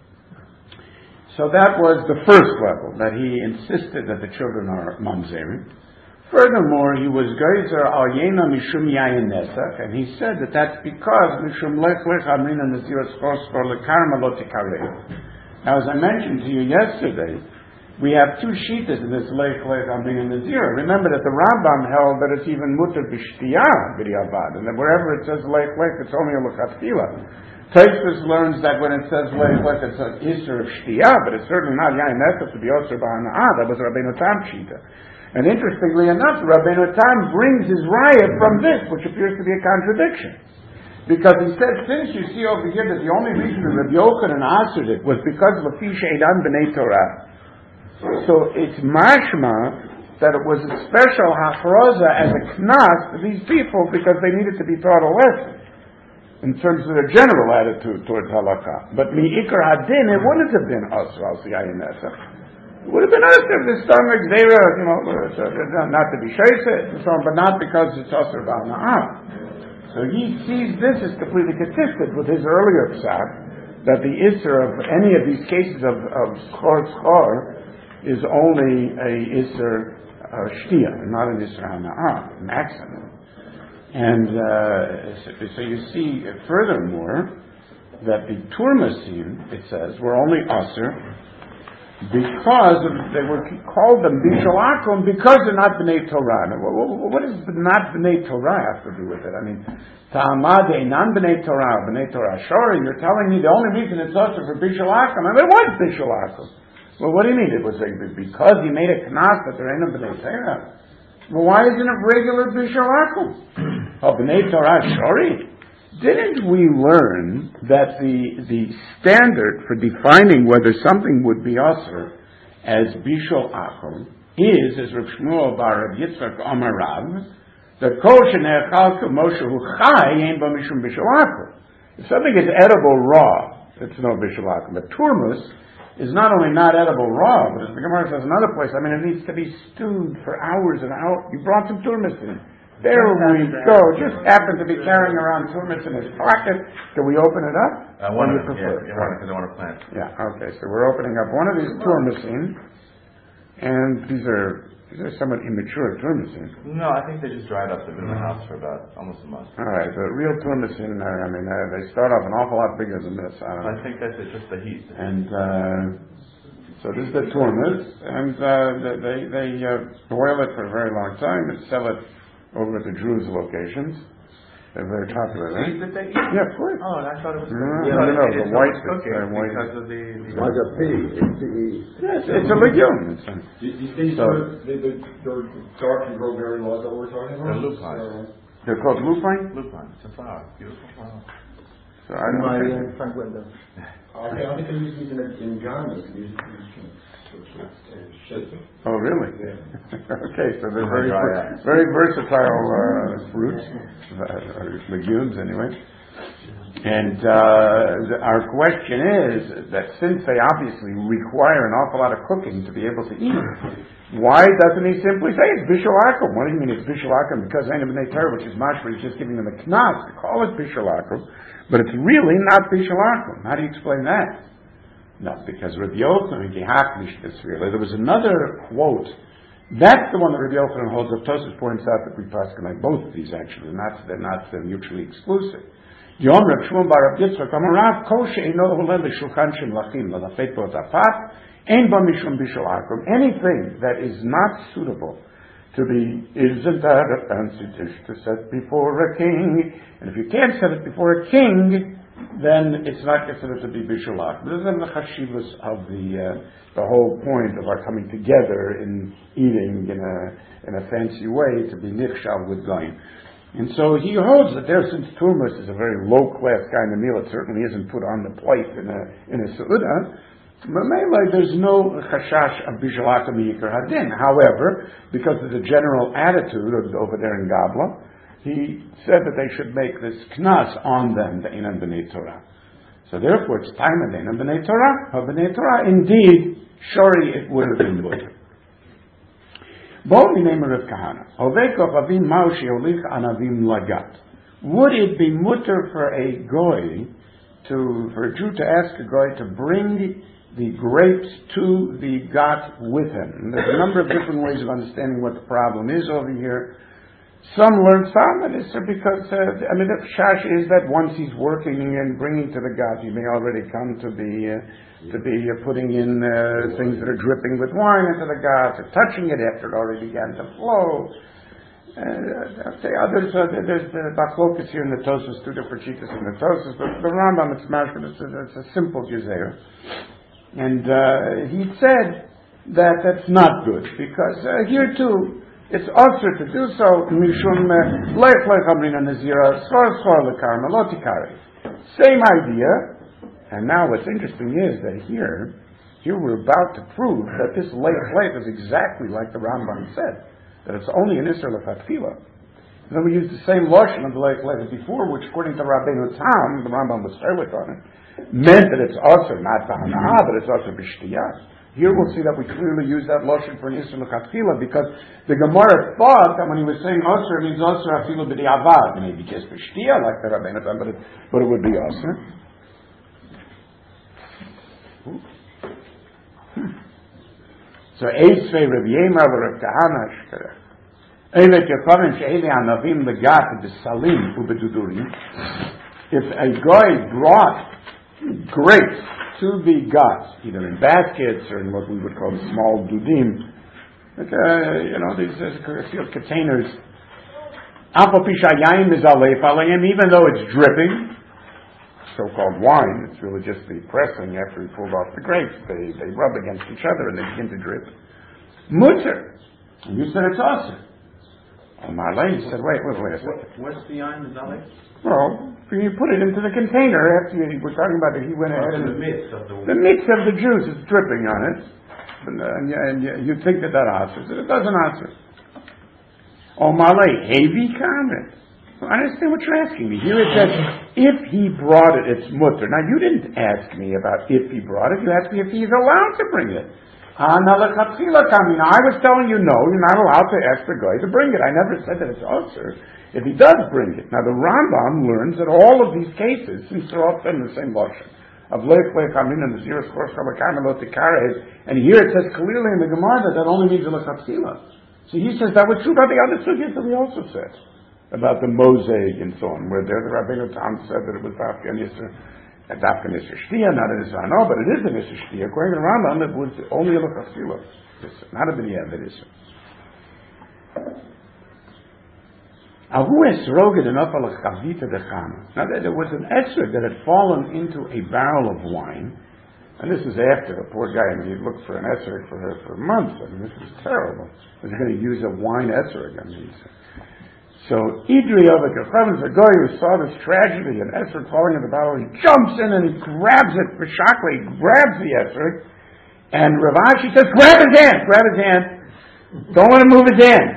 So that was the first level, that he insisted that the children are mamzerim. Furthermore, he was geyser al yena mishum yayin nesach, and he said that that's because mishum lech lech amrina naziras chos for lekarma lo tikarev. Now, as I mentioned to you yesterday, we have two shitas in this lech lech amrina nazira. Remember that the Rambam held that it's even mutter b'shtiyah b'diavad, and that wherever it says lech lech, it's only a lechatchila. Tosfos learns that when it says lech, it's an isser of shtiyah, but it's certainly not yain nesach to be osir b'hana'ah. That was Rabbeinu Tam shita. And interestingly enough, Rabbeinu Tam brings his raya from this, which appears to be a contradiction, because he said, since you see over here that the only reason that Rabbi Yochanan answered it was because of Lafi Sheidan B'nei Torah. So it's mashma that it was a special hachroza as a knas to these people because they needed to be taught a lesson in terms of their general attitude towards halakha. But mi'ikar hadin, it wouldn't have been asr al siyayin nesach. It would have been asr if the stomach zera, not to be shayset and so on, but not because it's asr ba'na'ah. So he sees this as completely consistent with his earlier psak, that the isser of any of these cases of schor is only a isser shtiyah, not an isser hana'ah, an accident. And so you see, furthermore, that the turmasim, it says, were only aser because they were called them bishul akum because they're not b'nei Torah. Now, what does not b'nei Torah have to do with it? I mean, ta'amad einan b'nei Torah shori. You're telling me the only reason it's aser for bishul akum? I mean, it was bishul akum. Well, what do you mean? It was because he made a knas that there ain't no b'nei Torah. Well, why isn't it regular bishul akum? B'nei Torah shori. Didn't we learn that the standard for defining whether something would be aser as bishul akum is, as Rav Shmuel bar Rav Yitzchak Amar Rav, that kol shene'echal k'moshe hu chai ein bo mishum bishul akum. If something is edible raw, it's no bishul akum. But turmus is not only not edible raw, but as the Gemara says another place, I mean, it needs to be stewed for hours and hours. You brought some turmus in. There we go. Just happened to be carrying around turmeric in his pocket. Can we open it up? I want to, because I want to plant. Yeah, okay. So we're opening up one of these turmicine, and these are somewhat immature turmicine. No, I think they just dried up. They've been in the house for about almost a month. All right, the real turmicine, they start off an awful lot bigger than this. I think that's just the heat. And so this is the turmeric, and they boil it for a very long time and sell it over at the Druze locations. They're very popular, right? That they eat? Yeah, of course. Oh, and I thought it was No, the white cooking white. because of the like a pea. Yes, it's a legume. These they're dark and grow very low. Is that what we're talking about? They're lupine. They're called lupine? Lupine. It's a flower. Beautiful flower. So I don't Frank Wendell. I think they use these in Ghana. Oh, really? Yeah. Okay, so they're very versatile fruits, legumes anyway. And our question is that since they obviously require an awful lot of cooking to be able to eat, why doesn't he simply say it's bishul akum? What do you mean it's bishul akum? Because Ein B'nai Torah, which is mashma, he's just giving them a knas to call it bishul akum, but it's really not bishul akum. How do you explain that? No, because Rabbi Yochanan there was another quote. That's the one that Rabbi Yochanan holds up. Tosfos points out that we pass like both of these actually. They're not mutually exclusive. Yom Reb Shmuel bar Reb Yitzchak Amarav Kol she'eino oleh l'shulchan shel mlachim l'lafet bo tapat ein ba mishum bishul akum. Anything that is not suitable to be isn't that a fancy dish to set before a king, and if you can't set it before a king, then it's not considered to be bishul akum. This is the chashivas of the whole point of our coming together in eating in a fancy way to be nichshav with goyim. And so he holds that there, since turmeric is a very low class kind of meal, it certainly isn't put on the plate in a seudah. Mamela, there's no chashash of bishul akum yikar hadin. However, because of the general attitude over there in Gabla, he said that they should make this knas on them, the Ein B'nai Torah. So therefore, it's time of Ein B'nai Torah. B'nai Torah, indeed, surely it would have been mutter. Would it be mutter for a goy, for a Jew to ask a goy to bring the grapes to the gat with him? And there's a number of different ways of understanding what the problem is over here. Some learn some, and it's because, the shash is that once he's working and bringing to the gat, he may already come to be putting in things that are dripping with wine into the gat, or touching it after it already began to flow. Others, there's the Bachlokas here in the Tosfos, two different shittas in the Tosfos, but the Rambam, it's mashma, it's a simple gezer. And he said that that's not good, because here too, it's also to do so, mishum leich amrina nazira, schor lekarma, lo tikare. Same idea, and now what's interesting is that here we're about to prove that this leich is exactly like the Rambam said, that it's only an isser lechatchila. Then we use the same lashon of the leich as before, which according to Rabbeinu Tam, the Rambam was sterling on it, meant that it's also not b'hana'ah, but it's also b'shtiyah. Here we'll see that we clearly use that lashon for an isur l'chatchila, because the Gemara thought that when he was saying asur, it means asur afilu b'di'avad, maybe just b'shtiyah like the Rabbeinu Tam, but it would be asur. So Eisvei Rav Yemar Rav Kahana Shkerech. Eivet Yochanan she'eli anavim legat b'salim u'bedudurim. If a guy brought grapes to the gat, either in baskets or in what we would call small dudim, these sealed containers, even though it's dripping, so-called wine, it's really just the pressing after he pulled off the grapes. They rub against each other and they begin to drip. Mutter. And you said it's awesome. And Marlene said, wait a second. What's the yain mizaleh? Well, you put it into the container after we're talking about that he went ahead and the mix of the juice is dripping on it. And you think that answers it. It doesn't answer. Oh, Marlene, heavy comment. I understand what you're asking me. Here it says, if he brought it, it's mutter. Now, you didn't ask me about if he brought it. You asked me if he's allowed to bring it. I was telling you, no, you're not allowed to ask the guy to bring it. I never said that it's osir if he does bring it. Now the Rambam learns that all of these cases, since they're all in the same lashon, of leich kamin and the zeros chor shalakamelot tikares, and here it says clearly in the Gemara that only means a lechatchila. So he says that was true about the other sugyas that we also said about the mosaic and so on, where there the Rabbeinu Tam said that it was Dafka Nisr Shtia, not an Isra. No, but it is an Isra Shtia. According to the Rambam, it was only a Lechachila, not a B'niyah that Isra. Now there was an Esrog that had fallen into a barrel of wine, and this is after the poor guy, I mean, he looked for an Esrog for her for months. I mean, this was terrible. Was he going to use a wine Esrog? I mean, so Idri of the guy who saw this tragedy, an Esrog falling in the barrel, he jumps in and he grabs it for Shakli, he grabs the Esrog, and Rav Ashi says, grab his hand, don't let him move his hand.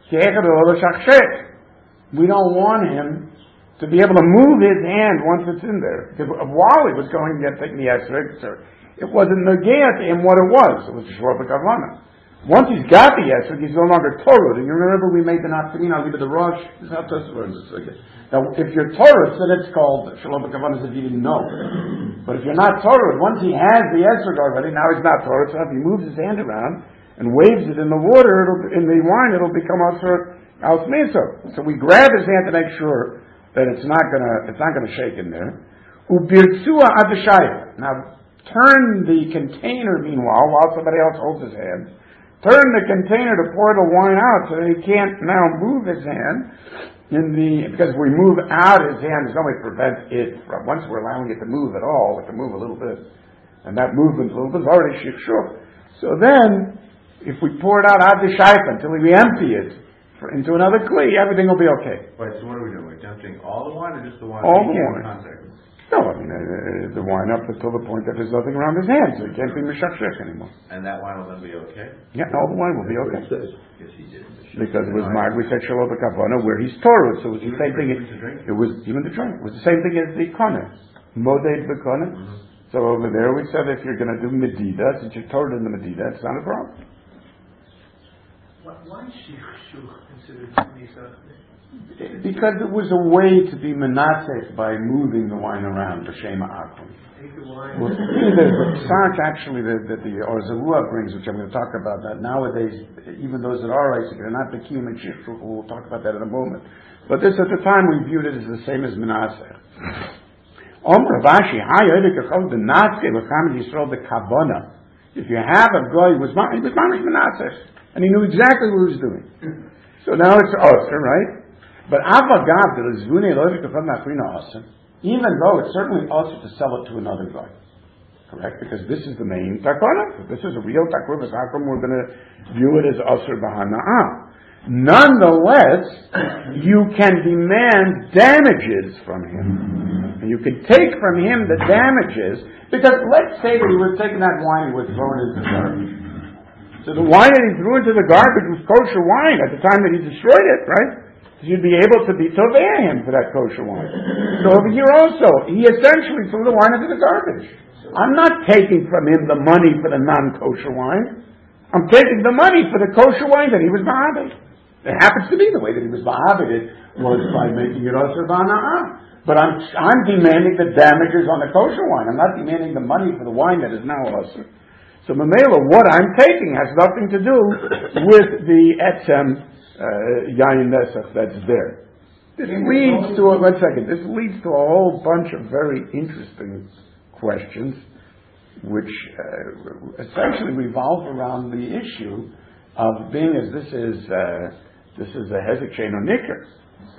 We don't want him to be able to move his hand once it's in there. Because while he was going to get taking the Esrog, it wasn't Nagea to him what it was. It was Shor B'Kavana. Once he's got the Esrog, he's no longer Torah. And you remember we made the Naftalin, I'll leave it the Rosh. This is how Tosfos learns this. Now, if you're Torah, then it's called Shalom B'Kavana if you didn't know. But if you're not Torah, once he has the Esrog already, now he's not Torah, so if he moves his hand around and waves it in the water, in the wine, it'll become Asur Al Smeso. So we grab his hand to make sure that it's not gonna shake in there. Ubirtsua Adashaya. Now, turn the container, meanwhile, while somebody else holds his hand. Turn the container to pour the wine out so that he can't now move his hand because if we move out his hand, there's no way to prevent it from, once we're allowing it to move at all, it can move a little bit. And that movement a little bit is already shikshuk. So then, if we pour it out Adashaya until we empty it into another kli, everything will be okay. Wait, so what are we doing? We're dumping all the wine or just the wine? All the wine. No, I mean, the wine up until the point that there's nothing around his hand, so he can't be mishachshech anymore. And that wine will then be okay? Yeah, all the wine will be okay. Yes, he did. Because it was Mag, we said Shalom B'Kavana, where he's Torah, so it was the same thing. It was even the drink. It was the same thing as the Kona. Moded B'Kona. So over there we said if you're going to do Medida, since you're Torah in the Medida, it's not a problem. Why is Shikshuk considered Misa? Because it was a way to be menaseh by moving the wine around, the Shema Akum. Well, the psak actually that the Orzavua brings, which I'm going to talk about, that nowadays, even those that are Isaac, they're not Bekim and Shikshuk, we'll talk about that in a moment. But this, at the time, we viewed it as the same as menaseh. If you have a guy who was mamish menaseh, and he knew exactly what he was doing. So now it's osir, right? But even though it's certainly osir to sell it to another guy, correct? Because this is the main takana. If this is a real takana, how come we're going to view it as osir b'hana'ah? Nonetheless, you can demand damages from him. And you can take from him the damages, because let's say that he was taking that wine and was throwing it into the garbage. So the wine that he threw into the garbage was kosher wine at the time that he destroyed it, right? So you'd be able to be toveh him for that kosher wine. So over here also, he essentially threw the wine into the garbage. I'm not taking from him the money for the non-kosher wine. I'm taking the money for the kosher wine that he was ma'abed. It happens to be the way that he was ma'abed was by making it osir b'hana'ah. But I'm demanding the damages on the kosher wine. I'm not demanding the money for the wine that is now osir. So Mamela, what I'm taking has nothing to do with the etzem yayin nesach that's there. This leads to This leads to a whole bunch of very interesting questions, which essentially revolve around the issue of being as this is a hezek she'eino nicker.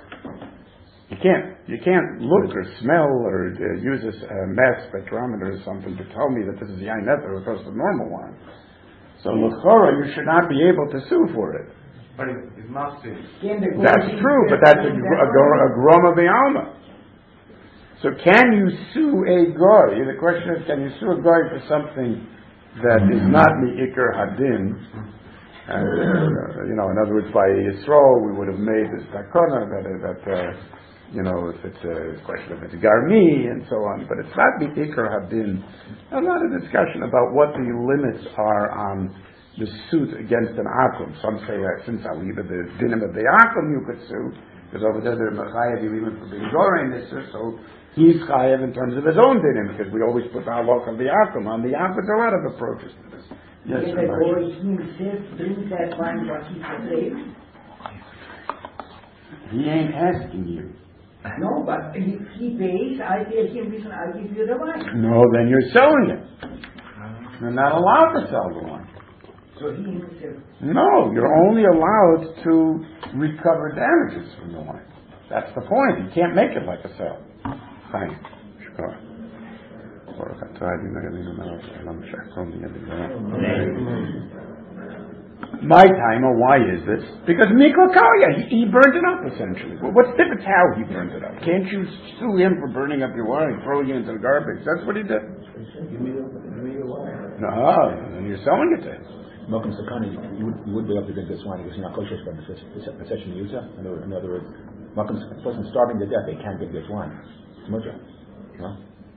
You can't look or smell or use a mass spectrometer or something to tell me that this is yain nether as opposed to normal wine. So l'chora, you should not be able to sue for it. But it's not seen. That's true, but that's a groma be'alma. So can you sue a goy? The question is, can you sue a goy for something that is not mi'ikar hadin? In other words, by Yisrael, we would have made this takana that if it's a question of it's garmi and so on, but it's not the ikar hadin. A lot of discussion about what the limits are on the suit against an akum. Some say that since Aliba, the dinim of the akum you could sue, because over there they're mechayev even for being gorein nisser, so he's chayev in terms of his own dinim, because we always put the halach of the akum on the akum. There's a lot of approaches to this. Yes, if the boy himself brings that wine what he says. He ain't asking you. No, but if he pays, I tell him, listen, I'll give you the wine. No, then you're selling it. You're not allowed to sell the wine. So he himself. No, you're only allowed to recover damages from the wine. That's the point. You can't make it like a sale. Fine. Sure. My time, or why is this? Because Miklakaya, he burned it up essentially. Well, what's the difference how he burned it up? Can't you sue him for burning up your wine, throwing it into the garbage? That's what he did. No, and you're selling it to him. Malcolm Sakani, you would be able to drink this wine because you're not kosher from the session user. In other words, Malcolm's a person starving to death, they can't drink this wine. It's mutter. No?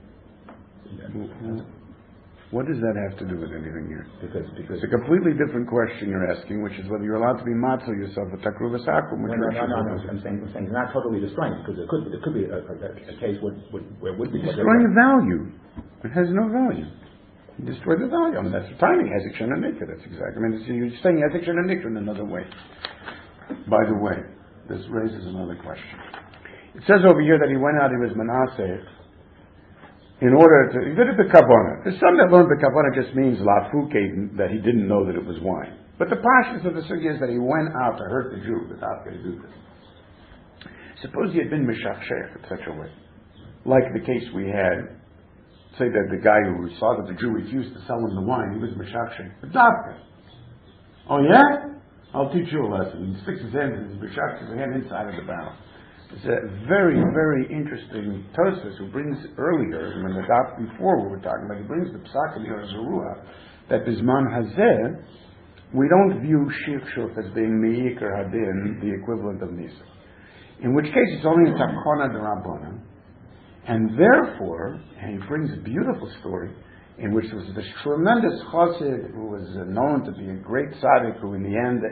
What does that have to do with anything here? Because it's a completely different question you're asking, which is whether you're allowed to be matzah yourself at takruva sakum. No. I'm saying it's not totally destroying, because there could be a case where it would be destroying value. It has no value. You destroy the value. I mean, that's the timing. Hezek shena nikra. That's exactly. I mean, you're saying hezek shena nikra in another way. By the way, this raises another question. It says over here that he went out in his Manasseh in order to, he did it the Kavanah. There's some that learned the Kavanah just means lafuke, that he didn't know that it was wine. But the pashas of the sugya is that he went out to hurt the Jew, the Dafka to do this. Suppose he had been mishachshech in such a way. Like the case we had, say that the guy who saw that the Jew refused to sell him the wine, he was mishachshech. The Dafka. Oh yeah? I'll teach you a lesson. He sticks his hand in his mishachshech, his hand inside of the barrel. It's a very, very interesting Tosfos who brings earlier, when the daf before we were talking about, he brings the Psak of Yeruah, that Bisman Hazeh, we don't view Shikshuf as being Me'ik or Hadin, the equivalent of Nisa. In which case it's only a Takona de Rabbana, and therefore, and he brings a beautiful story, in which there was this tremendous chassid who was known to be a great tzaddik, who in the end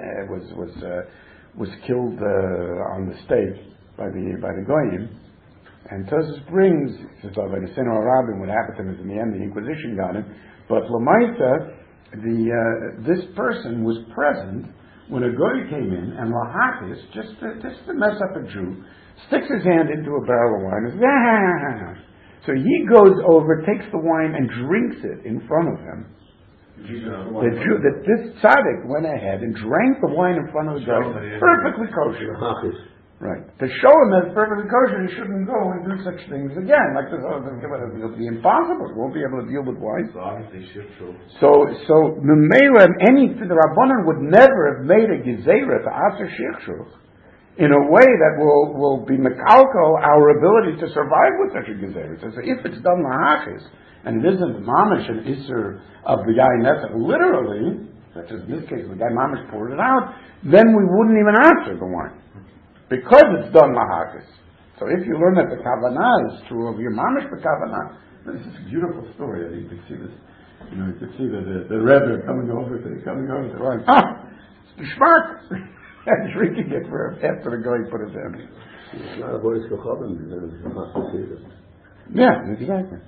was killed on the stake by the Goyim, and Tosfos brings, says by the Sinor Rabbin, what happened to him is in the end the Inquisition got him, but Lamaita, this person was present when a Goy came in, and Lahakis, just to mess up a Jew, sticks his hand into a barrel of wine, and says, so he goes over, takes the wine, and drinks it in front of him. The Jew, that this tzaddik went ahead and drank the wine in front of the guy, perfectly kosher. Right. To show him that it's perfectly kosher, he shouldn't go and do such things again. Like this, it'll be impossible. He won't be able to deal with wine. So Memela, the Rabbanan would never have made a gezerah to Aser Shirkshuch in a way that will be mekalko our ability to survive with such a gezerah. So if it's done lahachis, and it isn't mamish and iser of the guy Netzach, literally, such as in this case, the guy mamish poured it out, then we wouldn't even answer the wine. Because it's done lahakis. So if you learn that the kavanah is true of your mamish kavanah, this is a beautiful story. You can see this. You can see the Rebbe coming over to the wine. It's the shmark, and drinking it after the guy put it down. It's not a voice for Chavim. Yeah, exactly.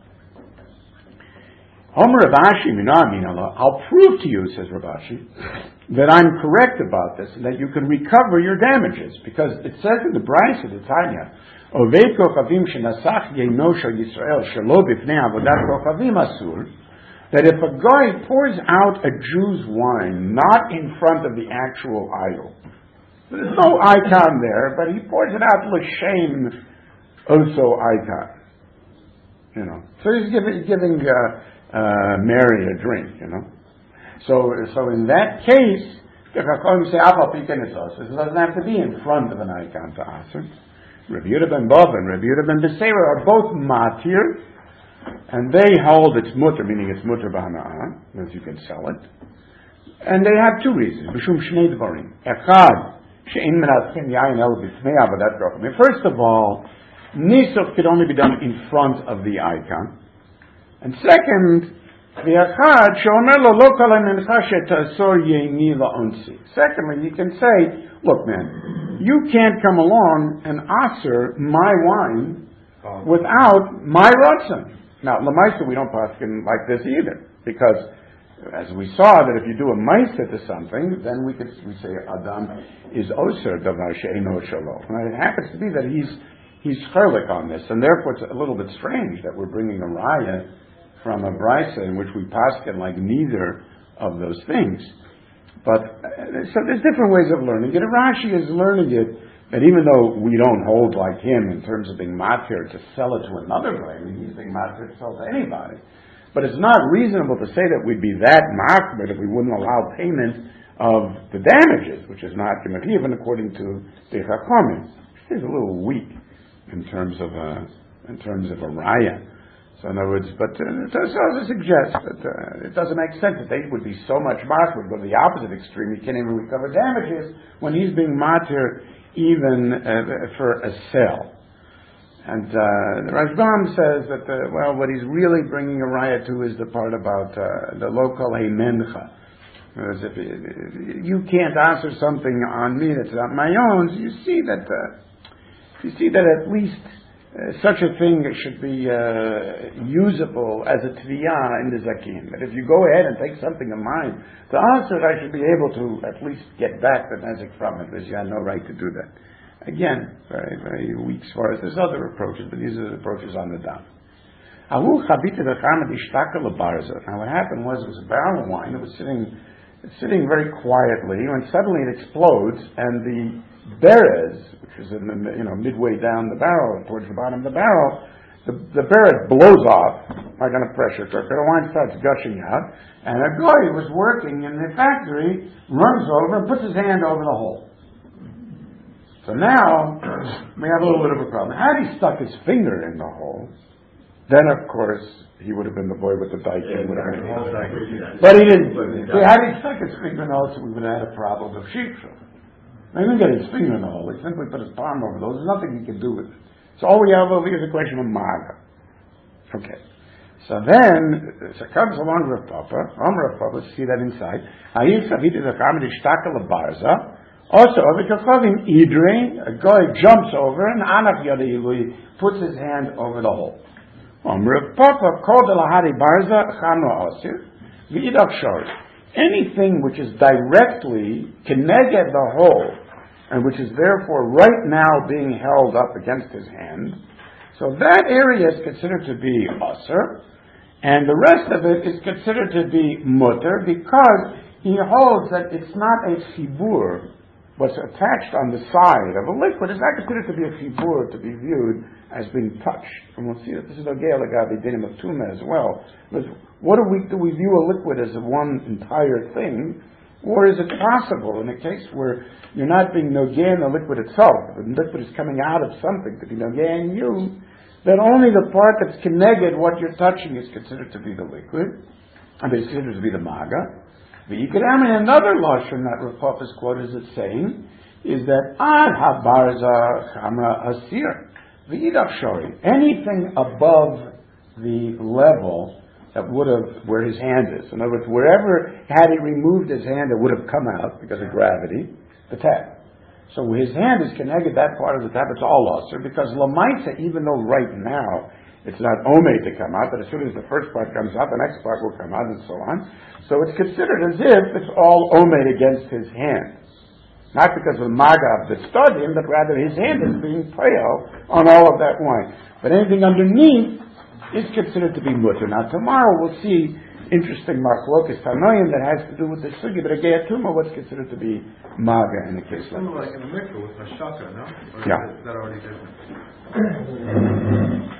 Omer Ravashi, I'll prove to you, says Ravashi, that I'm correct about this, and that you can recover your damages, because it says in the Bryce of the Tanya, Ovei kochavim shenasach yeino shel Yisrael shelo b'fnei avodat kochavim asur, that if a guy pours out a Jew's wine not in front of the actual idol, there's no icon there, but he pours it out l'shem also icon. So he's giving Mary a drink, So in that case, the Chachamim say, it doesn't have to be in front of an icon to Aser. Rabbi Yehuda ben Bava and Rabbi Yehuda ben Beseira are both matir, and they hold it's mutter, meaning it's mutter b'hana'ah, because you can sell it. And they have two reasons. B'shum shnei dvarim. Echad, she'in menatchim yayin el b'fnei avodat kochavim. First of all, Nisuf could only be done in front of the icon. And second, secondly, you can say, look man, you can't come along and aser my wine without my ratzon. Now, Lamaisa, we don't paskin like this either, because as we saw that if you do a maisa to something, then we say Adam is oser davar she'eino shelo. And it happens to be that he's chalik on this, and therefore it's a little bit strange that we're bringing a raya from a brisa in which we paskin like neither of those things. But so there's different ways of learning it. Rashi is learning it that even though we don't hold like him in terms of being matir to sell it to another guy, I mean he's being matir to sell to anybody. But it's not reasonable to say that we'd be that makbid if we wouldn't allow payment of the damages, which is not going to be even according to the Chachamim. It's a little weak in terms of a raya. So in other words, but it also suggests that it doesn't make sense that they would be so much makbid, go to the opposite extreme. He can't even recover damages when he's being matir even for a sale. And the Rashbam says that what he's really bringing a raya to is the part about the local heimencha. As if you can't answer something on me that's not my own, so you see that at least such a thing should be usable as a tviyah in the zakin. That if you go ahead and take something of mine to answer it, I should be able to at least get back the nezik from it, because you had no right to do that. Again, very, very weak as far as there's other approaches, but these are the approaches on the dam. Now what happened was it was a barrel of wine that was sitting very quietly, when suddenly it explodes, and the berez, which is in the midway down the barrel, towards the bottom of the barrel, the berez blows off like on a pressure cooker. The wine starts gushing out, and a guy who was working in the factory runs over and puts his hand over the hole. So now, we have a little bit of a problem. Had he stuck his finger in the hole, then of course, he would have been the boy with the dike. But he didn't. Had he stuck his finger in the hole, so we would have had a problem of sheepshul. He didn't get his finger in the hole. He simply put his palm over those. There's nothing he could do with it. So all we have over here is a question of maga. Okay. So then, so comes along Rav Papa. Rav Papa, see that inside. Also, a guy jumps over and Anak Yadilui puts his hand over the hole. Rav Papa called the Lahari Barza Chamra Osir V'idach Shor. Anything which is directly connected the hole and which is therefore right now being held up against his hand, so that area is considered to be Osir, and the rest of it is considered to be Mutter, because he holds that it's not a chibur. What's attached on the side of a liquid is not considered to be a chibur, to be viewed as being touched. And we'll see that this is Ogea Lagabi Dinim of Tumah as well. But do we view a liquid as one entire thing? Or is it possible in a case where you're not being Nogea in the liquid itself, the liquid is coming out of something to be Nogea in you, that only the part that's connected what you're touching is considered to be the liquid, and it's considered to be the maga. But you could have another lashon that Rav Papa's quote is saying is that ad habarza chamra asir v'idach shori, anything above the level that would have where his hand is. In other words, wherever had he removed his hand, it would have come out because of gravity. The tab. So his hand is connected that part of the tab. It's all asir because lamaitza, even though right now it's not omei to come out, but as soon as the first part comes out, the next part will come out, and so on. So it's considered as if it's all omei against his hand. Not because of the maga of the studim, but rather his hand is being pale on all of that wine. But anything underneath is considered to be mutter. Now tomorrow we'll see interesting machlokas tanoim that has to do with the sugi, but a geyatuma, what's considered to be maga in a case like this. Like in the mikvah with mashaka, no? Or yeah. Is that already different?